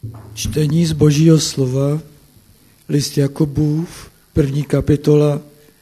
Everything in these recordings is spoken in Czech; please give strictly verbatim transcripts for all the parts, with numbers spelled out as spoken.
Čtení z Božího slova, list Jakubův, první kapitola,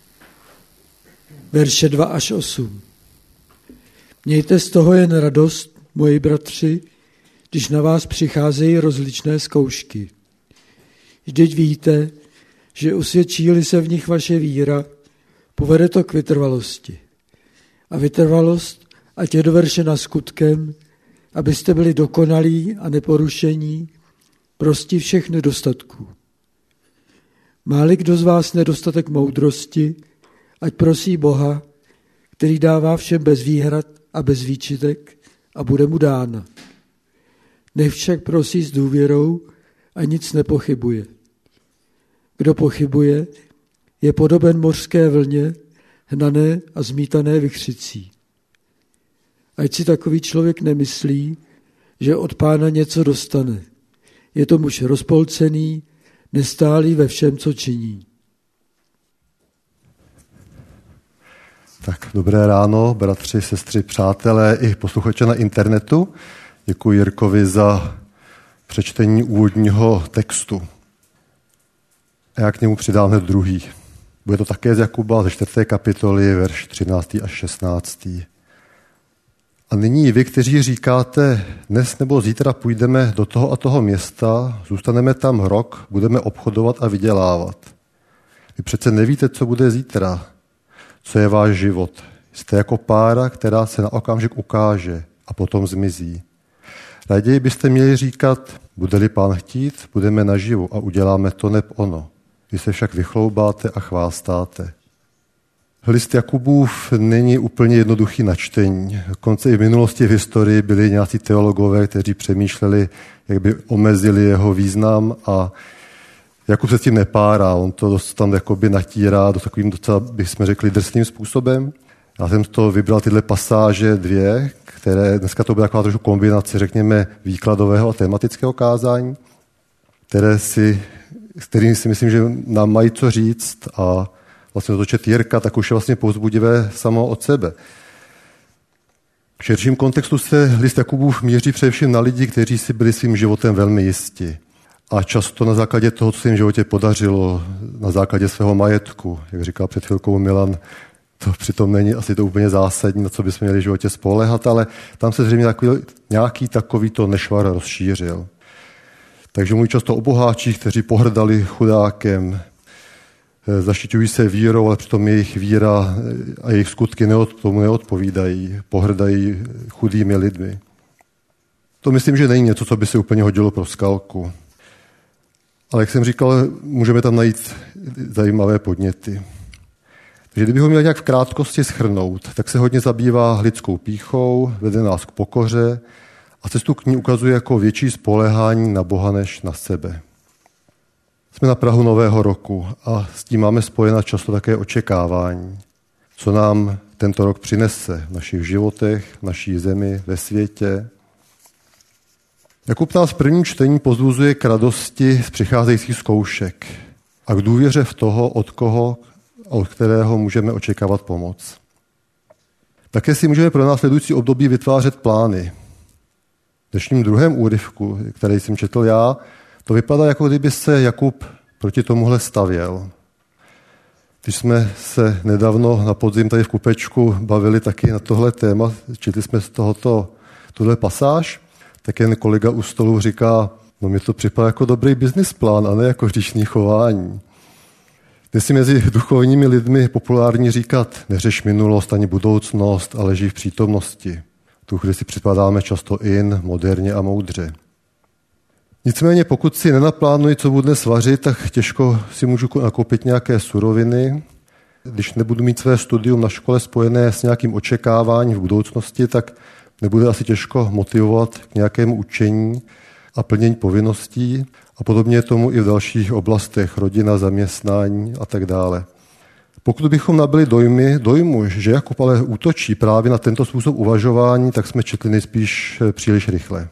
verše dva až osm. Mějte z toho jen radost, moji bratři, když na vás přicházejí rozličné zkoušky. Vždyť víte, že usvědčí-li se v nich vaše víra, povede to k vytrvalosti. A vytrvalost, ať je dovršena skutkem, abyste byli dokonalí a neporušení, prostí všech nedostatků. Má-li kdo z vás nedostatek moudrosti, ať prosí Boha, který dává všem bez výhrad a bez výčitek, a bude mu dána. Nech však prosí s důvěrou a nic nepochybuje. Kdo pochybuje, je podoben mořské vlně, hnané a zmítané vichřicí. Ať si takový člověk nemyslí, že od Pána něco dostane. Je to muž rozpolcený, nestálý ve všem, co činí. Tak dobré ráno, bratři, sestry, přátelé i posluchače na internetu. Děkuji Jirkovi za přečtení úvodního textu. A já k němu přidám hned druhý. Bude to také z Jakuba, ze čtvrté kapitoly, verš třináctý až šestnáctý. A nyní vy, kteří říkáte, dnes nebo zítra půjdeme do toho a toho města, zůstaneme tam rok, budeme obchodovat a vydělávat. Vy přece nevíte, co bude zítra, co je váš život. Jste jako pára, která se na okamžik ukáže a potom zmizí. Raději byste měli říkat, bude-li Pán chtít, budeme naživu a uděláme to neb ono. Vy se však vychloubáte a chvástáte. List Jakubův není úplně jednoduchý na čtení. Dokonce i v minulosti v historii byli nějací teologové, kteří přemýšleli, jak by omezili jeho význam, a Jakub se s tím nepárá. On to dost tam jakoby natírá do takovým docela, bychom řekli, drsným způsobem. Já jsem to vybral tyhle pasáže dvě, které dneska to byla taková trošku kombinace, řekněme, výkladového a tematického kázání, které si, s kterými si myslím, že nám mají co říct, a vlastně to čet Jirka, tak už je vlastně povzbudivé samo od sebe. V širším kontextu se list Jakubův míří především na lidi, kteří si byli svým životem velmi jisti. A často na základě toho, co se jim v životě podařilo, na základě svého majetku, jak říkal před chvilkou Milan, to přitom není asi to úplně zásadní, na co bychom měli v životě spoléhat, ale tam se zřejmě takový, nějaký takovýto nešvar rozšířil. Takže mluví často o boháčích, kteří pohrdali chudákem, zaštiťují se vírou, ale přitom jejich víra a jejich skutky neod, tomu neodpovídají, pohrdají chudými lidmi. To myslím, že není něco, co by se úplně hodilo pro skalku. Ale jak jsem říkal, můžeme tam najít zajímavé podněty. Takže kdybych ho měl nějak v krátkosti shrnout, tak se hodně zabývá lidskou pýchou, vede nás k pokoře a cestu k ní ukazuje jako větší spoléhání na Boha než na sebe. Jsme na prahu nového roku a s tím máme spojena často také očekávání, co nám tento rok přinese v našich životech, v naší zemi, ve světě. Jakub nás v prvním čtení pozbuzuje k radosti z přicházejících zkoušek a k důvěře v toho, od koho a od kterého můžeme očekávat pomoc. Také si můžeme pro následující období vytvářet plány. V dnešním druhém úryvku, který jsem četl já, to vypadá, jako kdyby se Jakub proti tomuhle stavěl. Když jsme se nedávno na podzim tady v Kupečku bavili taky na tohle téma, četli jsme z tohoto, tuhle pasáž, tak jen kolega u stolu říká, no mě to připadá jako dobrý business plán a ne jako hříšný chování. Dnes si mezi duchovními lidmi populární říkat, neřeš minulost ani budoucnost, ale žij v přítomnosti. Tu chvíli si připadáme často in, moderně a moudře. Nicméně pokud si nenaplánuji, co budu dnes vařit, tak těžko si můžu nakoupit nějaké suroviny. Když nebudu mít své studium na škole spojené s nějakým očekáváním v budoucnosti, tak nebude asi těžko motivovat k nějakému učení a plnění povinností. A podobně je tomu i v dalších oblastech, rodina, zaměstnání a tak dále. Pokud bychom nabili dojmy, dojmu, že Jakub ale útočí právě na tento způsob uvažování, tak jsme četli nejspíš příliš rychle.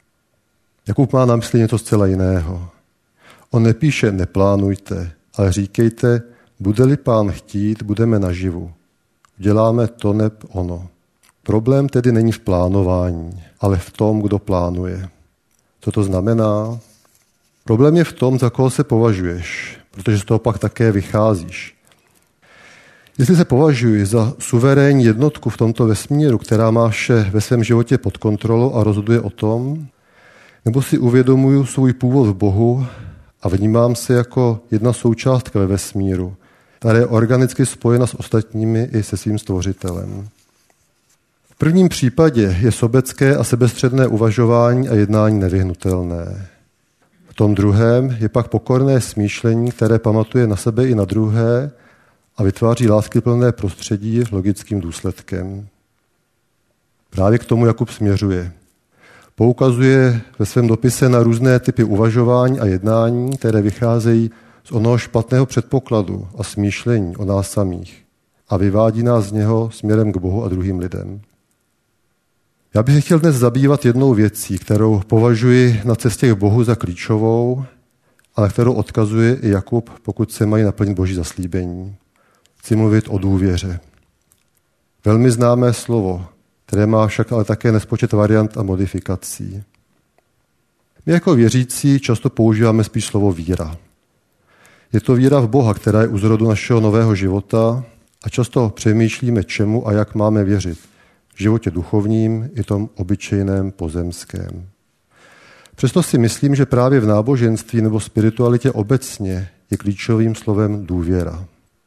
Jakub má na mysli něco zcela jiného. On nepíše neplánujte, ale říkejte, bude-li Pán chtít, budeme naživu. Uděláme to neb ono. Problém tedy není v plánování, ale v tom, kdo plánuje. Co to znamená? Problém je v tom, za koho se považuješ, protože z toho pak také vycházíš. Jestli se považuji za suverénní jednotku v tomto vesmíru, která má vše ve svém životě pod kontrolou a rozhoduje o tom, nebo si uvědomuju svůj původ v Bohu a vnímám se jako jedna součástka ve vesmíru, která je organicky spojena s ostatními i se svým stvořitelem. V prvním případě je sobecké a sebestředné uvažování a jednání nevyhnutelné. V tom druhém je pak pokorné smýšlení, které pamatuje na sebe i na druhé a vytváří láskyplné prostředí logickým důsledkem. Právě k tomu Jakub směřuje. Poukazuje ve svém dopise na různé typy uvažování a jednání, které vycházejí z onoho špatného předpokladu a smýšlení o nás samých a vyvádí nás z něho směrem k Bohu a druhým lidem. Já bych chtěl dnes zabývat jednou věcí, kterou považuji na cestě k Bohu za klíčovou, a na kterou odkazuje i Jakub, pokud se mají naplnit Boží zaslíbení. Chci mluvit o důvěře. Velmi známé slovo, které má však ale také nespočet variant a modifikací. My jako věřící často používáme spíš slovo víra. Je to víra v Boha, která je u zrodu našeho nového života a často přemýšlíme, čemu a jak máme věřit. V životě duchovním i tom obyčejném pozemském. Přesto si myslím, že právě v náboženství nebo spiritualitě obecně je klíčovým slovem důvěra.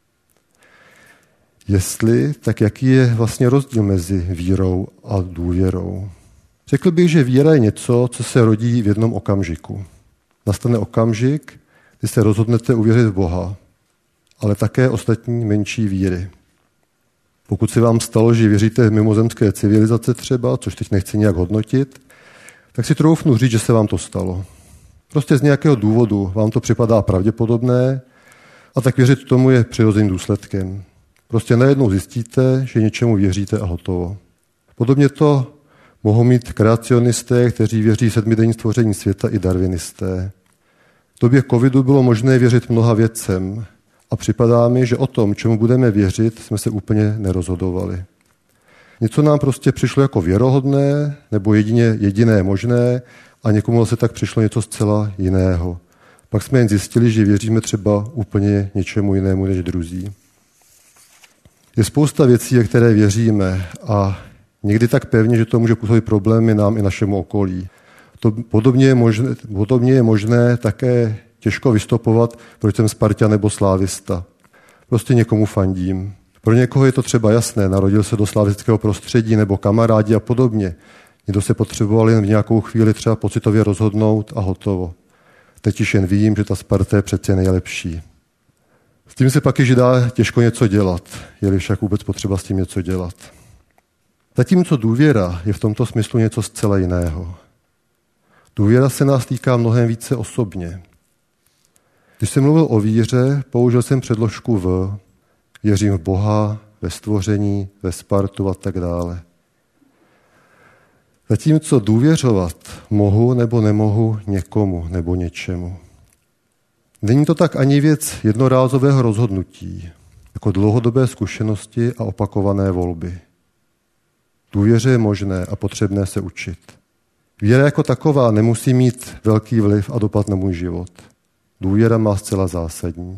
Jestli, tak jaký je vlastně rozdíl mezi vírou a důvěrou? Řekl bych, že víra je něco, co se rodí v jednom okamžiku. Nastane okamžik, kdy se rozhodnete uvěřit v Boha, ale také ostatní menší víry. Pokud se vám stalo, že věříte v mimozemské civilizace třeba, což teď nechci nějak hodnotit, tak si troufnu říct, že se vám to stalo. Prostě z nějakého důvodu vám to připadá pravděpodobné a tak věřit tomu je přirozeným důsledkem. Prostě najednou zjistíte, že něčemu věříte a hotovo. Podobně to mohou mít kreacionisté, kteří věří sedmidenní stvoření světa, i darwinisté. V době covidu bylo možné věřit mnoha věcem a připadá mi, že o tom, čemu budeme věřit, jsme se úplně nerozhodovali. Něco nám prostě přišlo jako věrohodné nebo jedině jediné možné a někomu se tak přišlo něco zcela jiného. Pak jsme jen zjistili, že věříme třeba úplně něčemu jinému než druzí. Je spousta věcí, ve které věříme a někdy tak pevně, že to může působit problémy nám i našemu okolí. To podobně je možné, podobně je možné také těžko vystopovat, proč jsem Spartan nebo slávista. Prostě někomu fandím. Pro někoho je to třeba jasné, narodil se do slavistického prostředí nebo kamarádi a podobně. Někdo se potřeboval jen v nějakou chvíli třeba pocitově rozhodnout a hotovo. Teď již jen vím, že ta Sparta je přece nejlepší. S tím se pak již dá těžko něco dělat, je-li však vůbec potřeba s tím něco dělat. Zatímco důvěra je v tomto smyslu něco zcela jiného. Důvěra se nás týká mnohem více osobně. Když jsem mluvil o víře, použil jsem předložku v. Věřím v Boha, ve stvoření, ve Spartu a tak dále. Zatímco důvěřovat mohu nebo nemohu někomu nebo něčemu. Není to tak ani věc jednorázového rozhodnutí, jako dlouhodobé zkušenosti a opakované volby. Důvěře je možné a potřebné se učit. Víra jako taková nemusí mít velký vliv a dopad na můj život. Důvěra má zcela zásadní.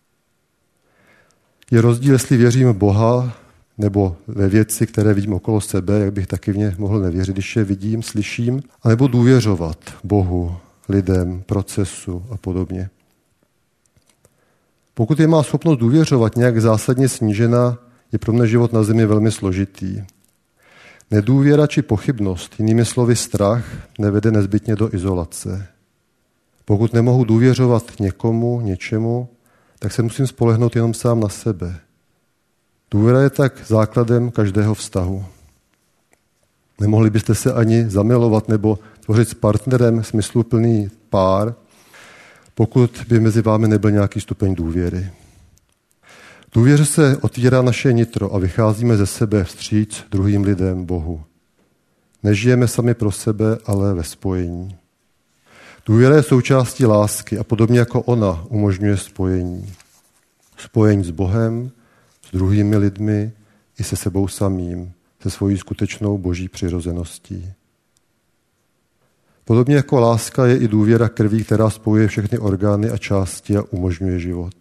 Je rozdíl, jestli věřím v Boha nebo ve věci, které vidím okolo sebe, jak bych taky v ně mohl nevěřit, když je vidím, slyším, anebo důvěřovat Bohu, lidem, procesu a podobně. Pokud je má schopnost důvěřovat nějak zásadně snížena, je pro mě život na zemi velmi složitý. Nedůvěra či pochybnost, jinými slovy strach, nevede nezbytně do izolace. Pokud nemohu důvěřovat někomu, něčemu, tak se musím spolehnout jenom sám na sebe. Důvěra je tak základem každého vztahu. Nemohli byste se ani zamilovat nebo tvořit s partnerem smysluplný pár, pokud by mezi vámi nebyl nějaký stupeň důvěry. Důvěře se otvírá naše nitro a vycházíme ze sebe vstříc druhým lidem, Bohu. Nežijeme sami pro sebe, ale ve spojení. Důvěra je součástí lásky a podobně jako ona umožňuje spojení. Spojení s Bohem, s druhými lidmi i se sebou samým, se svojí skutečnou boží přirozeností. Podobně jako láska je i důvěra krví, která spojuje všechny orgány a části a umožňuje život.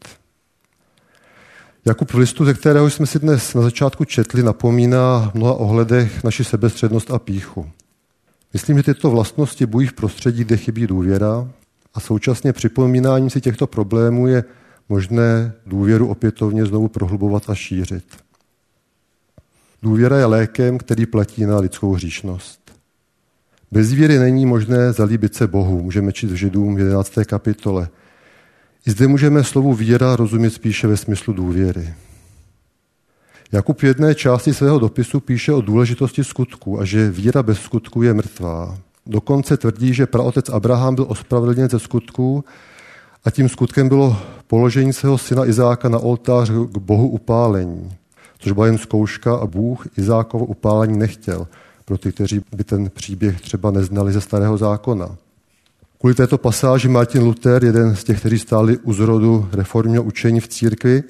Jakub v listu, ze kterého jsme si dnes na začátku četli, napomíná v mnoha ohledech naši sebestřednost a pýchu. Myslím, že tyto vlastnosti bují v prostředí, kde chybí důvěra, a současně připomínáním si těchto problémů je možné důvěru opětovně znovu prohlubovat a šířit. Důvěra je lékem, který platí na lidskou hříšnost. Bez víry není možné zalíbit se Bohu, můžeme číst v Židům v jedenácté kapitole. I zde můžeme slovu víra rozumět spíše ve smyslu důvěry. Jakub v jedné části svého dopisu píše o důležitosti skutku a že víra bez skutku je mrtvá. Dokonce tvrdí, že praotec Abraham byl ospravedlněn ze skutků a tím skutkem bylo položení svého syna Izáka na oltář k Bohu upálení, což byla jen zkouška a Bůh Izákovo upálení nechtěl, pro ty, kteří by ten příběh třeba neznali ze Starého zákona. Kvůli této pasáži Martin Luther, jeden z těch, kteří stáli u zrodu reformního učení v církvi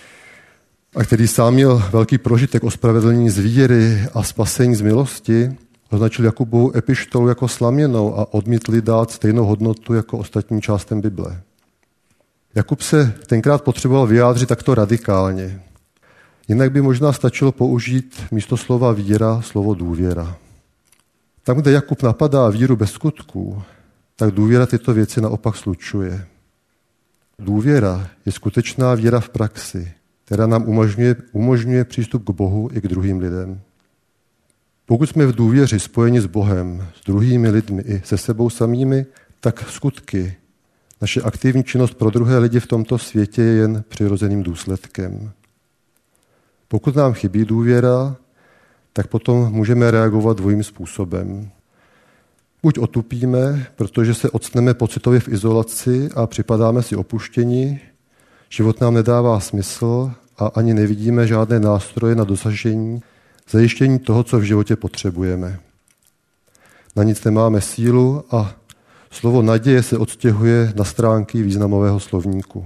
a který sám měl velký prožitek ospravedlnění z víry a spasení z milosti, označil Jakubovu epištolu jako slaměnou a odmítli dát stejnou hodnotu jako ostatním částem Bible. Jakub se tenkrát potřeboval vyjádřit takto radikálně. Jinak by možná stačilo použít místo slova víra slovo důvěra. Tam, kde Jakub napadá víru bez skutků, tak důvěra tyto věci naopak slučuje. Důvěra je skutečná víra v praxi, která nám umožňuje, umožňuje přístup k Bohu i k druhým lidem. Pokud jsme v důvěři spojeni s Bohem, s druhými lidmi i se sebou samými, tak skutky, naše aktivní činnost pro druhé lidi v tomto světě je jen přirozeným důsledkem. Pokud nám chybí důvěra, tak potom můžeme reagovat dvojím způsobem. Buď otupíme, protože se octneme pocitově v izolaci a připadáme si opuštěni, život nám nedává smysl a ani nevidíme žádné nástroje na dosažení, zajištění toho, co v životě potřebujeme. Na nic nemáme sílu a slovo naděje se odstěhuje na stránky významového slovníku.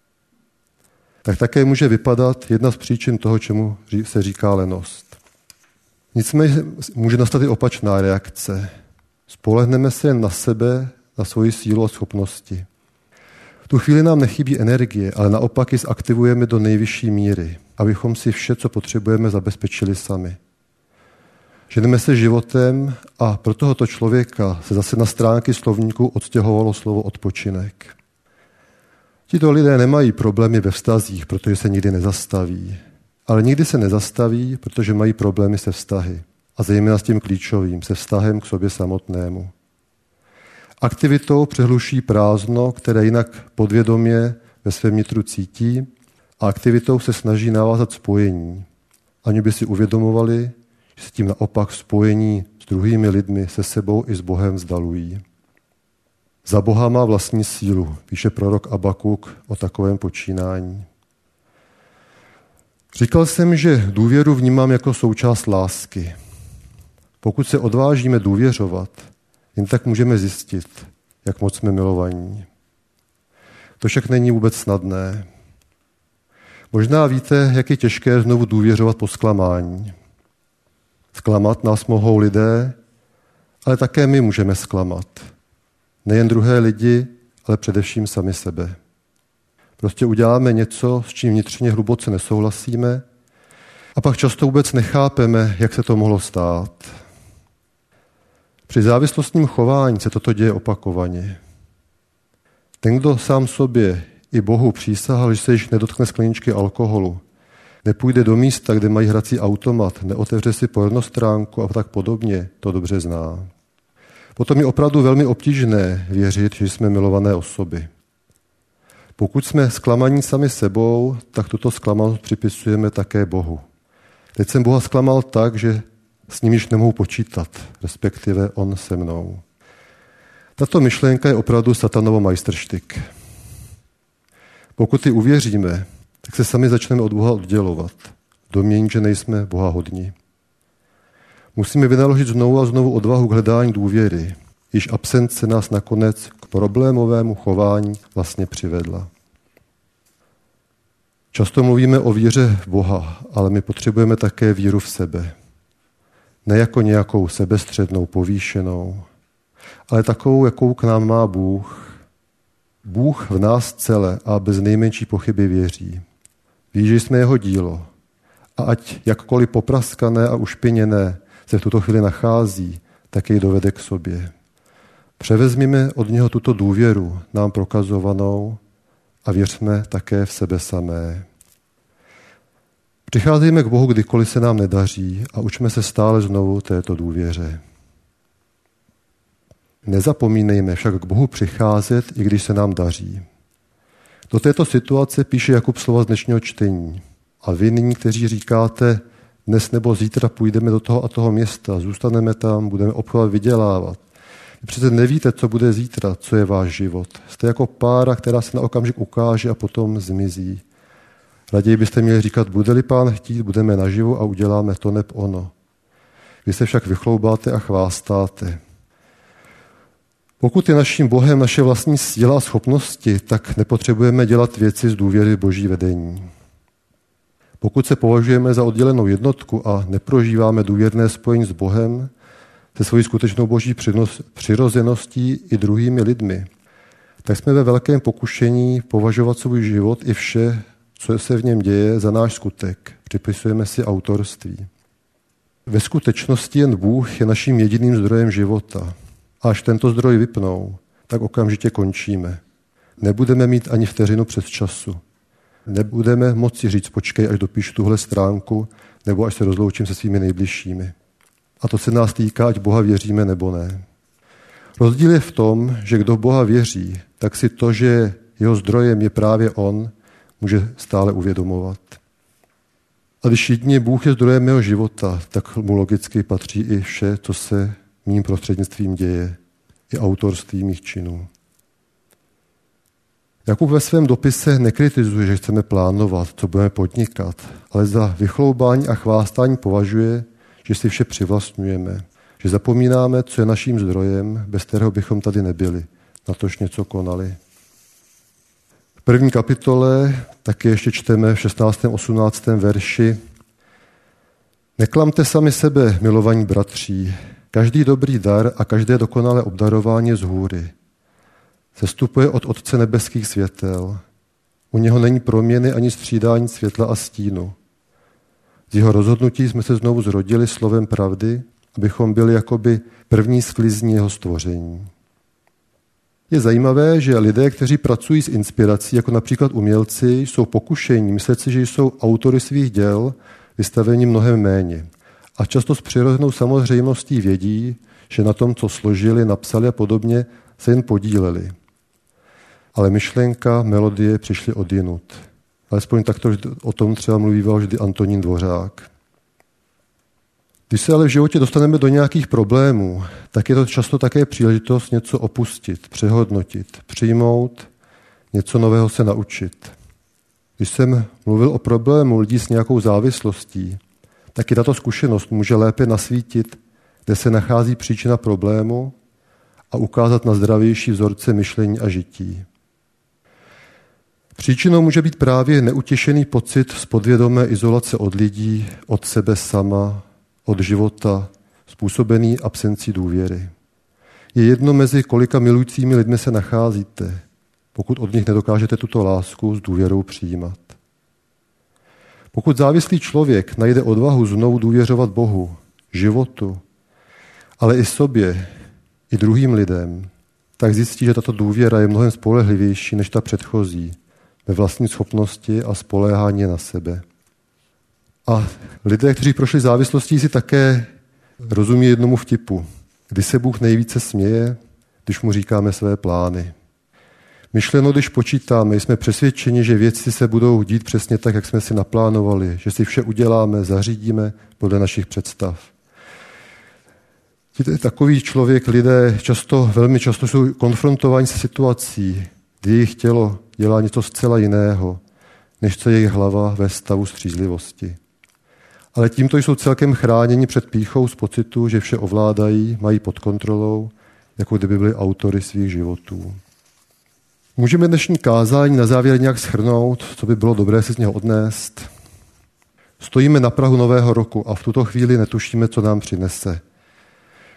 Tak také může vypadat jedna z příčin toho, čemu se říká lenost. Nicméně může nastat i opačná reakce. Spolehneme se jen na sebe, na svoji sílu a schopnosti. V tu chvíli nám nechybí energie, ale naopak ji zaktivujeme do nejvyšší míry, abychom si vše, co potřebujeme, zabezpečili sami. Ženeme se životem a pro tohoto člověka se zase na stránky slovníku odstěhovalo slovo odpočinek. Tito lidé nemají problémy ve vztazích, protože se nikdy nezastaví. Ale nikdy se nezastaví, protože mají problémy se vztahy. A zejména s tím klíčovým, se vztahem k sobě samotnému. Aktivitou přehluší prázdno, které jinak podvědomě ve svém nitru cítí, a aktivitou se snaží navázat spojení, aniž by si uvědomovali, že se tím naopak spojení s druhými lidmi, se sebou i s Bohem vzdalují. Za Boha má vlastní sílu, píše prorok Abakuk o takovém počínání. Říkal jsem, že důvěru vnímám jako součást lásky. Pokud se odvážíme důvěřovat, jen tak můžeme zjistit, jak moc jsme milovaní. To však není vůbec snadné. Možná víte, jak je těžké znovu důvěřovat po zklamání. Zklamat nás mohou lidé, ale také my můžeme zklamat. Nejen druhé lidi, ale především sami sebe. Prostě uděláme něco, s čím vnitřně hluboce nesouhlasíme a pak často vůbec nechápeme, jak se to mohlo stát. Při závislostním chování se toto děje opakovaně. Ten, kdo sám sobě i Bohu přísahal, že se již nedotkne skleničky alkoholu, nepůjde do místa, kde mají hrací automat, neotevře si pornostránku a tak podobně, to dobře zná. Potom je opravdu velmi obtížné věřit, že jsme milované osoby. Pokud jsme zklamaní sami sebou, tak tuto zklamanost připisujeme také Bohu. Teď jsem Boha zklamal tak, že s ním již nemohu počítat, respektive on se mnou. Tato myšlenka je opravdu satanovo majstrštyk. Pokud ji uvěříme, tak se sami začneme od Boha oddělovat. Domnění, že nejsme Boha hodní. Musíme vynaložit znovu a znovu odvahu k hledání důvěry, již absence nás nakonec k problémovému chování vlastně přivedla. Často mluvíme o víře v Boha, ale my potřebujeme také víru v sebe. Ne jako nějakou sebestřednou, povýšenou, ale takovou, jakou k nám má Bůh. Bůh v nás celé a bez nejmenší pochyby věří. Ví, že jsme jeho dílo. A ať jakkoliv popraskané a ušpiněné se v tuto chvíli nachází, tak jej dovede k sobě. Převezmíme od něho tuto důvěru, nám prokazovanou, a věřme také v sebe samé. Přicházejme k Bohu, kdykoliv se nám nedaří, a učme se stále znovu této důvěře. Nezapomínejme však k Bohu přicházet, i když se nám daří. Do této situace píše Jakub slova z dnešního čtení. A vy nyní, kteří říkáte, dnes nebo zítra půjdeme do toho a toho města, zůstaneme tam, budeme obchodovat, vydělávat. Vy přece nevíte, co bude zítra, co je váš život. Jste jako pára, která se na okamžik ukáže a potom zmizí. Raději byste měli říkat, bude-li Pán chtít, budeme naživu a uděláme to neb ono. Vy se však vychloubáte a chvástáte. Pokud je naším Bohem naše vlastní síla a schopnosti, tak nepotřebujeme dělat věci z důvěry Boží vedení. Pokud se považujeme za oddělenou jednotku a neprožíváme důvěrné spojení s Bohem, se svojí skutečnou boží přirozeností i druhými lidmi, tak jsme ve velkém pokušení považovat svůj život i vše, co se v něm děje, za náš skutek. Připisujeme si autorství. Ve skutečnosti jen Bůh je naším jediným zdrojem života. A až tento zdroj vypnou, tak okamžitě končíme. Nebudeme mít ani vteřinu přes času. Nebudeme moci říct, počkej, až dopíšu tuhle stránku, nebo až se rozloučím se svými nejbližšími. A to se nás týká, ať Boha věříme nebo ne. Rozdíl je v tom, že kdo v Boha věří, tak si to, že jeho zdrojem je právě on, může stále uvědomovat. A když jedině Bůh je zdrojem mého života, tak mu logicky patří i vše, co se mým prostřednictvím děje, i autorství mých činů. Jakub ve svém dopise nekritizuje, že chceme plánovat, co budeme podnikat, ale za vychloubání a chvástání považuje, že si vše přivlastňujeme, že zapomínáme, co je naším zdrojem, bez kterého bychom tady nebyli, natož něco konali. V první kapitole taky ještě čteme v šestnáctém osmnáctém verši: Neklamte sami sebe, milovaní bratří, každý dobrý dar a každé dokonalé obdarování z hůry. Sestupuje od Otce nebeských světel. U něho není proměny ani střídání světla a stínu. Z jeho rozhodnutí jsme se znovu zrodili slovem pravdy, abychom byli jakoby první sklizní jeho stvoření. Je zajímavé, že lidé, kteří pracují s inspirací, jako například umělci, jsou pokušení myslet si, že jsou autory svých děl, vystaveni mnohem méně. A často s přirozenou samozřejmostí vědí, že na tom, co složili, napsali a podobně, se jen podíleli. Ale myšlenka, melodie přišly odjinud. Alespoň takto o tom třeba mluvíval vždy Antonín Dvořák. Když se ale v životě dostaneme do nějakých problémů, tak je to často také příležitost něco opustit, přehodnotit, přijmout, něco nového se naučit. Když jsem mluvil o problému lidí s nějakou závislostí, tak i tato zkušenost může lépe nasvítit, kde se nachází příčina problému a ukázat na zdravější vzorce myšlení a žití. Příčinou může být právě neutěšený pocit z podvědomé izolace od lidí, od sebe sama, od života, způsobený absencí důvěry. Je jedno, mezi kolika milujícími lidmi se nacházíte, pokud od nich nedokážete tuto lásku s důvěrou přijímat. Pokud závislý člověk najde odvahu znovu důvěřovat Bohu, životu, ale i sobě, i druhým lidem, tak zjistí, že tato důvěra je mnohem spolehlivější než ta předchozí, ve vlastní schopnosti a spoléhání na sebe. A lidé, kteří prošli závislostí, si také rozumí jednomu vtipu. Kdy se Bůh nejvíce směje, když mu říkáme své plány. Myšleno, když počítáme, jsme přesvědčeni, že věci se budou dít přesně tak, jak jsme si naplánovali, že si vše uděláme, zařídíme podle našich představ. Takový člověk, lidé často, velmi často jsou konfrontováni se situací, kdy jejich tělo dělá něco zcela jiného, než co jejich hlava ve stavu střízlivosti. Ale tímto jsou celkem chráněni před pýchou z pocitu, že vše ovládají, mají pod kontrolou, jako kdyby byli autory svých životů. Můžeme dnešní kázání na závěr nějak shrnout, co by bylo dobré si z něho odnést. Stojíme na prahu nového roku a v tuto chvíli netušíme, co nám přinese.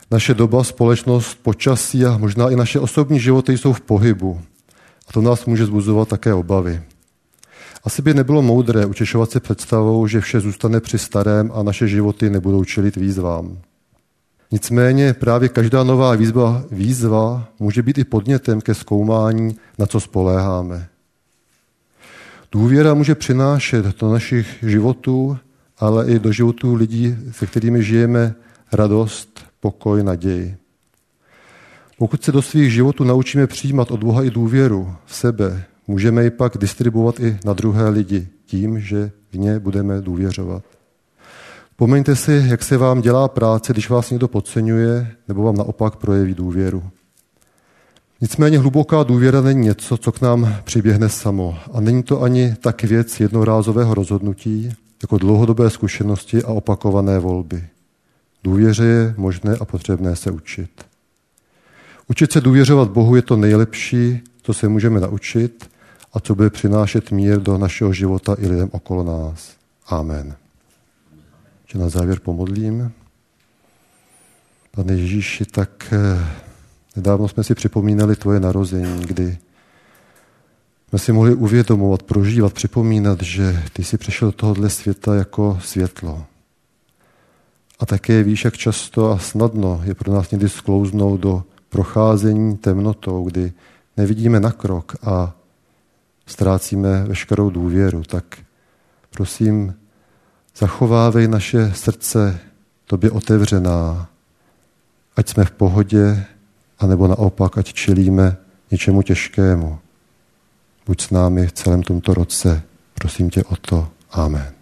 Naše doba, společnost, počasí a možná i naše osobní životy jsou v pohybu. A to nás může zbuzovat také obavy. Asi by nebylo moudré utěšovat se představou, že vše zůstane při starém a naše životy nebudou čelit výzvám. Nicméně právě každá nová výzva, výzva může být i podnětem ke zkoumání, na co spoléháme. Důvěra může přinášet do našich životů, ale i do životů lidí, se kterými žijeme, radost, pokoj, naději. Pokud se do svých životů naučíme přijímat od Boha i důvěru v sebe, můžeme ji pak distribuovat i na druhé lidi tím, že v ně budeme důvěřovat. Vzpomeňte si, jak se vám dělá práce, když vás někdo podceňuje nebo vám naopak projeví důvěru. Nicméně hluboká důvěra není něco, co k nám přiběhne samo. A není to ani tak věc jednorázového rozhodnutí, jako dlouhodobé zkušenosti a opakované volby. Důvěře je možné a potřebné se učit. Učit se důvěřovat Bohu je to nejlepší, co se můžeme naučit a co bude přinášet mír do našeho života i lidem okolo nás. Amen. Že na závěr pomodlím. Pane Ježíši, tak nedávno jsme si připomínali tvoje narození, kdy jsme si mohli uvědomovat, prožívat, připomínat, že ty jsi přišel do tohohle světa jako světlo. A také víš, jak často a snadno je pro nás někdy sklouznout do procházení temnotou, kdy nevidíme na krok a ztrácíme veškerou důvěru. Tak prosím, zachovávej naše srdce tobě otevřená, ať jsme v pohodě, anebo naopak, ať čelíme něčemu těžkému. Buď s námi v celém tomto roce. Prosím tě o to. Amen.